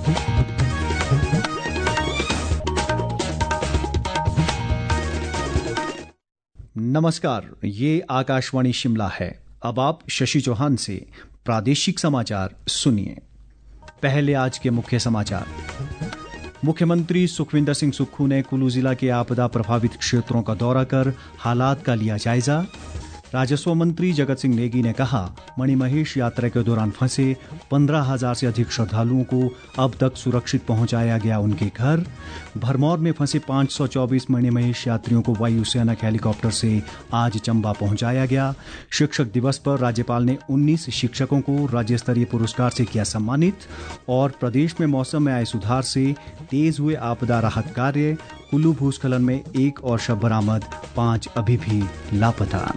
नमस्कार, ये आकाशवाणी शिमला है। अब आप शशि चौहान से प्रादेशिक समाचार सुनिए। पहले आज के मुख्य समाचार। मुख्यमंत्री सुखविंदर सिंह सुक्खू ने कुल्लू जिला के आपदा प्रभावित क्षेत्रों का दौरा कर हालात का लिया जायजा। राजस्व मंत्री जगत सिंह नेगी ने कहा, मणिमहेश यात्रा के दौरान फंसे 15,000 से अधिक श्रद्धालुओं को अब तक सुरक्षित पहुंचाया गया उनके घर। भरमौर में फंसे 524 मणिमहेश यात्रियों को वायुसेना के हेलीकॉप्टर से आज चंबा पहुंचाया गया। शिक्षक दिवस पर राज्यपाल ने 19 शिक्षकों को राज्य स्तरीय पुरस्कार से किया सम्मानित। और प्रदेश में मौसम में आए सुधार से तेज हुए आपदा राहत कार्य। कुल्लू भूस्खलन में 1 और शव बरामद, 5 अभी भी लापता।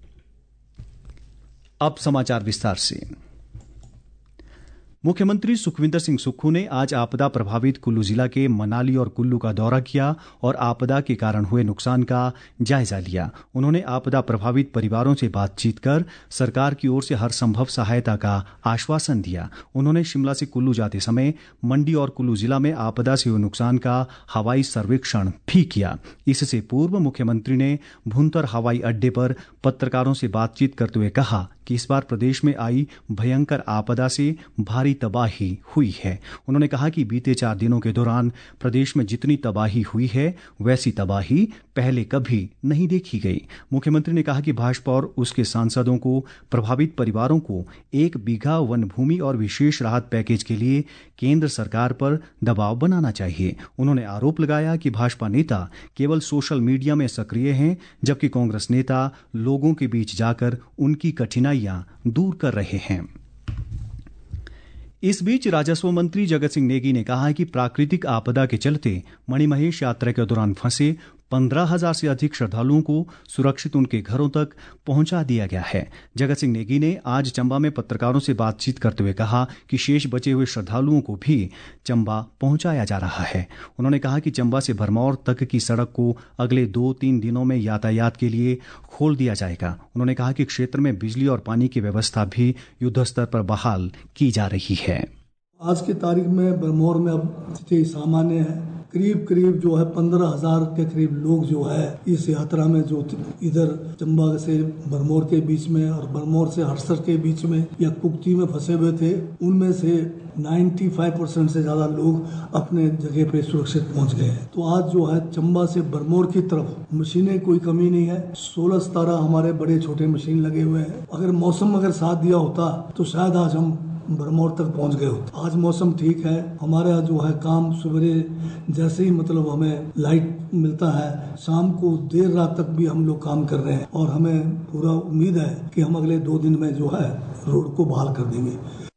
अब समाचार विस्तार से। मुख्यमंत्री सुखविंदर सिंह सुक्खू ने आज आपदा प्रभावित कुल्लू जिला के मनाली और कुल्लू का दौरा किया और आपदा के कारण हुए नुकसान का जायजा लिया। उन्होंने आपदा प्रभावित परिवारों से बातचीत कर सरकार की ओर से हर संभव सहायता का आश्वासन दिया। उन्होंने शिमला से कुल्लू जाते समय मंडी और कुल्लू जिला में आपदा से हुए नुकसान का हवाई सर्वेक्षण भी किया। इससे पूर्व मुख्यमंत्री ने भुंतर हवाई अड्डे पर पत्रकारों से बातचीत करते हुए कहा कि इस बार प्रदेश में आई भयंकर आपदा से भारी तबाही हुई है। उन्होंने कहा कि बीते 4 दिनों के दौरान प्रदेश में जितनी तबाही हुई है वैसी तबाही पहले कभी नहीं देखी गई। मुख्यमंत्री ने कहा कि भाजपा और उसके सांसदों को प्रभावित परिवारों को 1 बीघा वन भूमि और विशेष राहत पैकेज के लिए केंद्र सरकार पर दबाव बनाना चाहिए। उन्होंने आरोप लगाया कि भाजपा नेता केवल सोशल मीडिया में सक्रिय हैं, जबकि कांग्रेस नेता लोगों के बीच जाकर उनकी कठिनाइयां दूर कर रहे हैं। इस बीच राजस्व मंत्री जगत सिंह नेगी ने कहा है कि प्राकृतिक आपदा के चलते मणिमहेश यात्रा के दौरान फंसे 15,000 से अधिक श्रद्धालुओं को सुरक्षित उनके घरों तक पहुंचा दिया गया है। जगत सिंह नेगी ने आज चंबा में पत्रकारों से बातचीत करते हुए कहा कि शेष बचे हुए श्रद्धालुओं को भी चंबा पहुंचाया जा रहा है। उन्होंने कहा कि चंबा से भरमौर तक की सड़क को अगले 2-3 दिनों में यातायात के लिए खोल दिया जाएगा। उन्होंने कहा कि क्षेत्र में बिजली और पानी की व्यवस्था भी युद्धस्तर पर बहाल की जा रही है। आज की तारीख में भरमौर में अब स्थिति सामान्य है। करीब जो है 15,000 के करीब लोग जो है इस यात्रा में जो इधर चंबा से भरमौर के बीच में और भरमौर से हड़सर के बीच में या कुक्ति में फंसे हुए थे, उनमें से 95% से ज्यादा लोग अपने जगह पे सुरक्षित पहुंच गए हैं। तो आज जो है चंबा से भरमौर की तरफ मशीनें कोई कमी नहीं है। 16-17 हमारे बड़े छोटे मशीन लगे हुए हैं। अगर मौसम साथ दिया होता तो शायद आज हम भरमौर तक पहुंच गए होते। आज मौसम ठीक है। हमारा जो है काम सवेरे जैसे ही हमें लाइट मिलता है, शाम को देर रात तक भी हम लोग काम कर रहे हैं और हमें पूरा उम्मीद है कि हम अगले 2 दिन में जो है रोड को बहाल कर देंगे।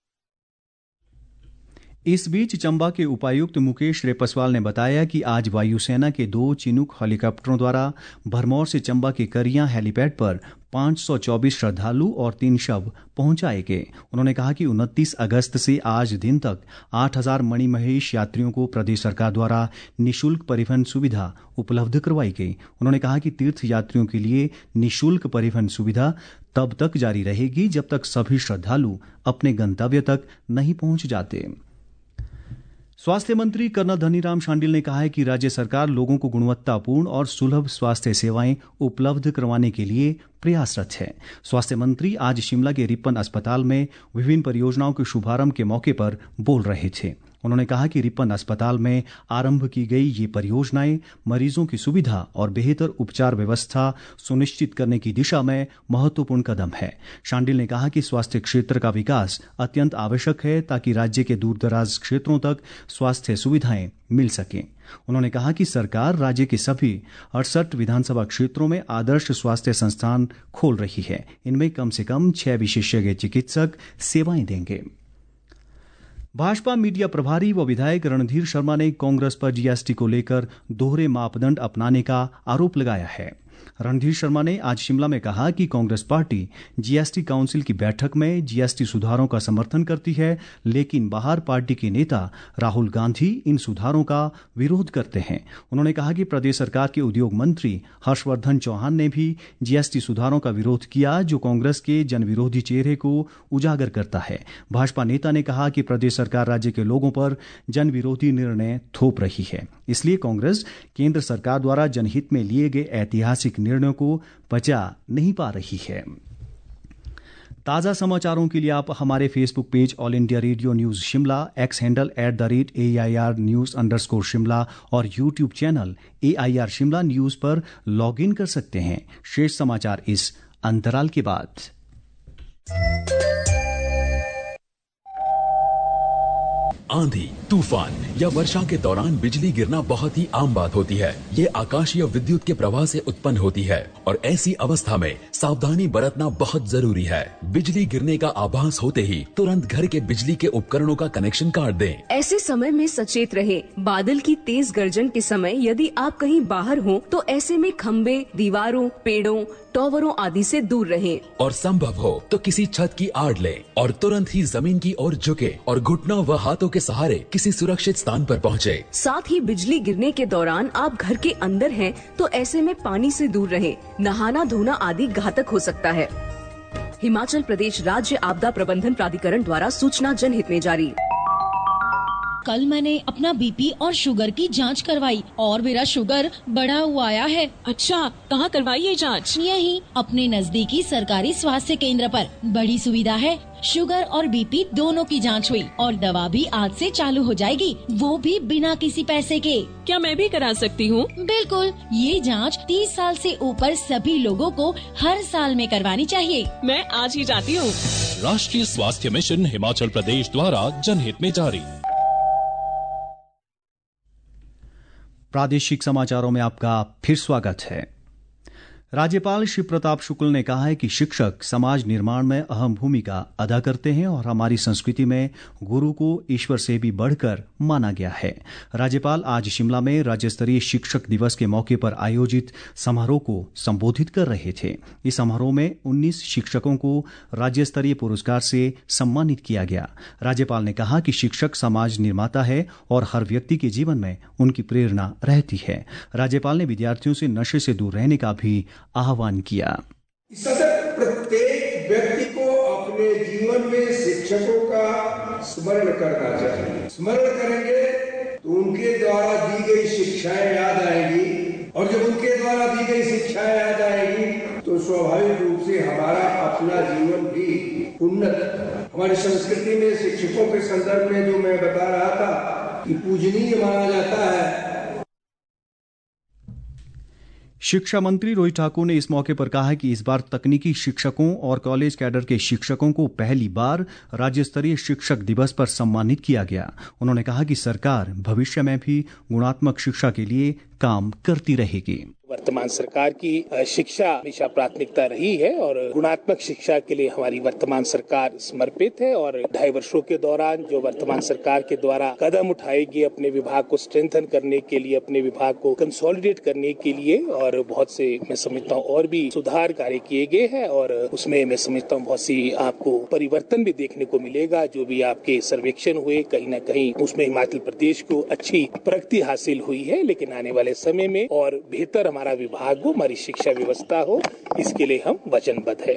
इस बीच चंबा के उपायुक्त मुकेश रेपस्वाल ने बताया कि आज वायुसेना के 2 चिनूक हेलीकॉप्टरों द्वारा भरमौर से चंबा के करियां हेलीपैड पर 524 श्रद्धालु और 3 शव पहुंचाए गए। उन्होंने कहा कि 29 अगस्त से आज दिन तक 8,000 मणिमहेश यात्रियों को प्रदेश सरकार द्वारा निःशुल्क परिवहन सुविधा उपलब्ध करवाई गई। उन्होंने कहा कि तीर्थ यात्रियों के लिए निःशुल्क परिवहन सुविधा तब तक जारी रहेगी जब तक सभी श्रद्धालु अपने गंतव्य तक नहीं पहुंच जाते। स्वास्थ्य मंत्री कर्नल धनीराम शांडिल ने कहा है कि राज्य सरकार लोगों को गुणवत्तापूर्ण और सुलभ स्वास्थ्य सेवाएं उपलब्ध करवाने के लिए प्रयासरत है। स्वास्थ्य मंत्री आज शिमला के रिपन अस्पताल में विभिन्न परियोजनाओं के शुभारंभ के मौके पर बोल रहे थे। उन्होंने कहा कि रिपन अस्पताल में आरंभ की गई ये परियोजनाएं मरीजों की सुविधा और बेहतर उपचार व्यवस्था सुनिश्चित करने की दिशा में महत्वपूर्ण कदम है। शांडिल ने कहा कि स्वास्थ्य क्षेत्र का विकास अत्यंत आवश्यक है ताकि राज्य के दूरदराज क्षेत्रों तक स्वास्थ्य सुविधाएं मिल सकें। उन्होंने कहा कि सरकार राज्य के सभी 68 विधानसभा क्षेत्रों में आदर्श स्वास्थ्य संस्थान खोल रही है। इनमें कम से कम 6 विशेषज्ञ चिकित्सक सेवाएं देंगे। भाजपा मीडिया प्रभारी व विधायक रणधीर शर्मा ने कांग्रेस पर जीएसटी को लेकर दोहरे मापदंड अपनाने का आरोप लगाया है। रणधीर शर्मा ने आज शिमला में कहा कि कांग्रेस पार्टी जीएसटी काउंसिल की बैठक में जीएसटी सुधारों का समर्थन करती है, लेकिन बाहर पार्टी के नेता राहुल गांधी इन सुधारों का विरोध करते हैं। उन्होंने कहा कि प्रदेश सरकार के उद्योग मंत्री हर्षवर्धन चौहान ने भी जीएसटी सुधारों का विरोध किया, जो कांग्रेस के जनविरोधी चेहरे को उजागर करता है। भाजपा नेता ने कहा कि प्रदेश सरकार राज्य के लोगों पर जनविरोधी निर्णय थोप रही है, इसलिए कांग्रेस केंद्र सरकार द्वारा जनहित में लिए गए ऐतिहासिक निर्णयों को पचा नहीं पा रही है। ताज़ा समाचारों के लिए आप हमारे Facebook page All India Radio News Shimla, X handle @AIR News_शिमला और YouTube channel AIR Shimla news पर लॉग इन कर सकते हैं। शेष समाचार इस अंतराल के बाद। आंधी, तूफान या वर्षा के दौरान बिजली गिरना बहुत ही आम बात होती है। ये आकाशीय विद्युत के प्रवाह से उत्पन्न होती है और ऐसी अवस्था में सावधानी बरतना बहुत जरूरी है। बिजली गिरने का आभास होते ही तुरंत घर के बिजली के उपकरणों का कनेक्शन काट दें। ऐसे समय में सचेत रहें। बादल की तेज गर्जन के समय यदि आप कहीं बाहर हों तो ऐसे में खंबे, दीवारों, पेड़ों, टॉवरों आदि से दूर रहें। और संभव हो तो किसी छत की आड़ लें और तुरंत ही जमीन की ओर झुके और घुटनों व हाथों के सहारे किसी सुरक्षित स्थान पर पहुंचे। साथ ही बिजली गिरने के दौरान आप घर के अंदर हैं तो ऐसे में पानी से दूर रहें। नहाना धोना आदि घातक हो सकता है। हिमाचल प्रदेश राज्य आपदा प्रबंधन प्राधिकरण द्वारा सूचना जनहित में जारी। कल मैंने अपना बीपी और शुगर की जांच करवाई और मेरा शुगर बढ़ा हुआ आया है। अच्छा, कहाँ करवाई ये जांच? यहीं अपने नजदीकी सरकारी स्वास्थ्य केंद्र पर। बड़ी सुविधा है। शुगर और बीपी दोनों की जांच हुई और दवा भी आज से चालू हो जाएगी, वो भी बिना किसी पैसे के। क्या मैं भी करा सकती हूँ? बिल्कुल, ये जांच 30 साल से ऊपर सभी लोगों को हर साल में करवानी चाहिए। मैं आज ही जाती हूँ। राष्ट्रीय स्वास्थ्य मिशन हिमाचल प्रदेश द्वारा जनहित में जारी। प्रादेशिक समाचारों में आपका फिर स्वागत है। राज्यपाल शिव प्रताप शुक्ल ने कहा है कि शिक्षक समाज निर्माण में अहम भूमिका अदा करते हैं और हमारी संस्कृति में गुरु को ईश्वर से भी बढ़कर माना गया है। राज्यपाल आज शिमला में राज्य स्तरीय शिक्षक दिवस के मौके पर आयोजित समारोह को संबोधित कर रहे थे। इस समारोह में 19 शिक्षकों को राज्य स्तरीय पुरस्कार से सम्मानित किया गया। राज्यपाल ने कहा कि शिक्षक समाज निर्माता है और हर व्यक्ति के जीवन में उनकी प्रेरणा रहती है। राज्यपाल ने विद्यार्थियों से नशे से दूर रहने का भी आह्वान किया। प्रत्येक व्यक्ति को अपने जीवन में शिक्षकों का स्मरण करना चाहिए। स्मरण करेंगे तो उनके द्वारा दी गई शिक्षाएं याद आएंगी और जब उनके द्वारा दी गई शिक्षाएं याद आएंगी तो स्वाभाविक रूप से हमारा अपना जीवन भी उन्नत। हमारी संस्कृति में शिक्षकों के संदर्भ में जो मैं बता रहा था कि पूजनीय माना जाता है। शिक्षा मंत्री रोहित ठाकुर ने इस मौके पर कहा कि इस बार तकनीकी शिक्षकों और कॉलेज कैडर के शिक्षकों को पहली बार राज्य स्तरीय शिक्षक दिवस पर सम्मानित किया गया। उन्होंने कहा कि सरकार भविष्य में भी गुणात्मक शिक्षा के लिए काम करती रहेगी। वर्तमान सरकार की शिक्षा हमेशा प्राथमिकता रही है और गुणात्मक शिक्षा के लिए हमारी वर्तमान सरकार समर्पित है और 2.5 वर्षों के दौरान जो वर्तमान सरकार के द्वारा कदम उठाएगी अपने विभाग को स्ट्रेंथन करने के लिए, अपने विभाग को कंसोलिडेट करने के लिए, और बहुत से मैं समझता हूँ और भी सुधार कार्य किए गए हैं और उसमें मैं समझता हूँ बहुत सी आपको परिवर्तन भी देखने को मिलेगा। जो भी आपके सर्वेक्षण हुए कहीं न कहीं उसमें हिमाचल प्रदेश को अच्छी प्रगति हासिल हुई है, लेकिन आने वाले समय में और बेहतर हमारा विभाग हो, हमारी शिक्षा व्यवस्था हो, इसके लिए हम वचनबद्ध हैं।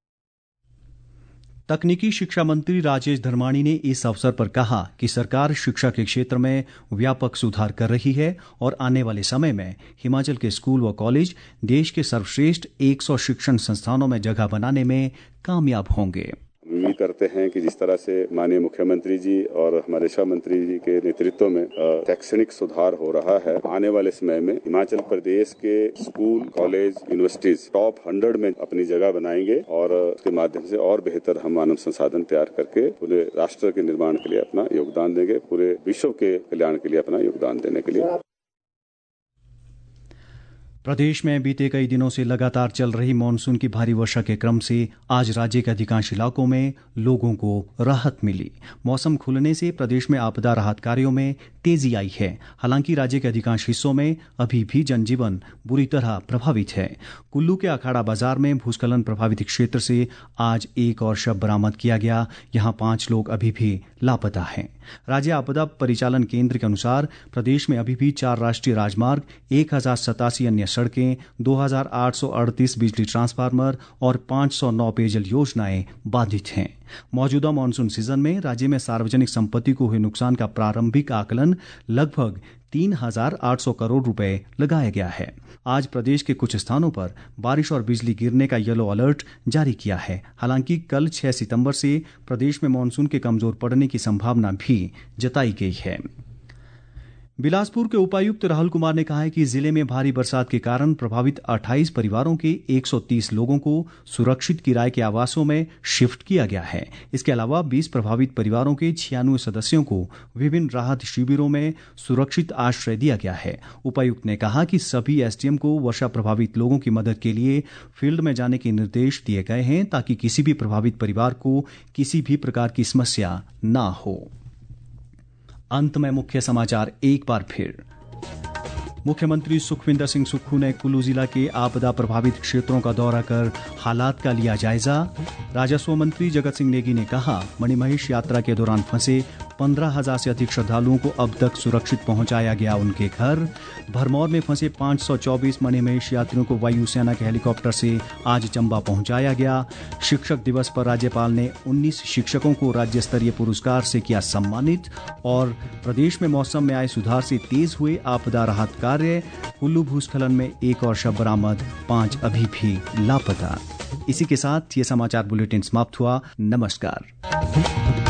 तकनीकी शिक्षा मंत्री राजेश धर्माणी ने इस अवसर पर कहा कि सरकार शिक्षा के क्षेत्र में व्यापक सुधार कर रही है और आने वाले समय में हिमाचल के स्कूल व कॉलेज देश के सर्वश्रेष्ठ 100 शिक्षण संस्थानों में जगह बनाने में कामयाब होंगे। उम्मीद करते हैं कि जिस तरह से माननीय मुख्यमंत्री जी और हमारे शिक्षा मंत्री जी के नेतृत्व में शैक्षणिक सुधार हो रहा है, आने वाले समय में हिमाचल प्रदेश के स्कूल, कॉलेज, यूनिवर्सिटीज टॉप 100 में अपनी जगह बनाएंगे और उसके माध्यम से और बेहतर हम मानव संसाधन तैयार करके पूरे राष्ट्र के निर्माण के लिए अपना योगदान देंगे, पूरे विश्व के कल्याण के लिए अपना योगदान देने के लिए। प्रदेश में बीते कई दिनों से लगातार चल रही मानसून की भारी वर्षा के क्रम से आज राज्य के अधिकांश इलाकों में लोगों को राहत मिली। मौसम खुलने से प्रदेश में आपदा राहत कार्यों में तेजी आई है। हालांकि राज्य के अधिकांश हिस्सों में अभी भी जनजीवन बुरी तरह प्रभावित है। कुल्लू के अखाड़ा बाजार में भूस्खलन प्रभावित क्षेत्र से आज एक और शव बरामद किया गया। यहाँ 5 लोग अभी भी लापता हैं। राज्य आपदा परिचालन केंद्र के अनुसार प्रदेश में अभी भी 4 राष्ट्रीय राजमार्ग, 1087 अन्य सड़कें, 2838 बिजली ट्रांसफार्मर और 509 पेयजल योजनाएं बाधित हैं। मौजूदा मानसून सीजन में राज्य में सार्वजनिक संपत्ति को हुए नुकसान का प्रारंभिक आकलन लगभग 3,800 करोड़ रुपए लगाया गया है। आज प्रदेश के कुछ स्थानों पर बारिश और बिजली गिरने का येलो अलर्ट जारी किया है। हालांकि कल 6 सितंबर से प्रदेश में मानसून के कमजोर पड़ने की संभावना भी जताई गई है। बिलासपुर के उपायुक्त राहुल कुमार ने कहा है कि जिले में भारी बरसात के कारण प्रभावित 28 परिवारों के 130 लोगों को सुरक्षित किराए के आवासों में शिफ्ट किया गया है। इसके अलावा 20 प्रभावित परिवारों के 96 सदस्यों को विभिन्न राहत शिविरों में सुरक्षित आश्रय दिया गया है। उपायुक्त ने कहा कि सभी एसडीएम को वर्षा प्रभावित लोगों की मदद के लिए फील्ड में जाने के निर्देश दिए गए हैं ताकि किसी भी प्रभावित परिवार को किसी भी प्रकार की समस्या न हो। अंत में मुख्य समाचार एक बार फिर। मुख्यमंत्री सुखविंदर सिंह सुक्खू ने कुल्लू जिला के आपदा प्रभावित क्षेत्रों का दौरा कर हालात का लिया जायजा। राजस्व मंत्री जगत सिंह नेगी ने कहा, मणिमहेश यात्रा के दौरान फंसे 15,000 से अधिक श्रद्धालुओं को अब तक सुरक्षित पहुंचाया गया उनके घर। भरमौर में फंसे 524 मणिमहेश यात्रियों को वायुसेना के हेलीकॉप्टर से आज चंबा पहुंचाया गया। शिक्षक दिवस पर राज्यपाल ने 19 शिक्षकों को राज्य स्तरीय पुरस्कार से किया सम्मानित। और प्रदेश में मौसम में आए सुधार से तेज हुए आपदा राहत कार्य। कुल्लू भूस्खलन में एक और शव बरामद, 5 अभी भी लापता। इसी के साथ ये समाचार बुलेटिन समाप्त हुआ। नमस्कार।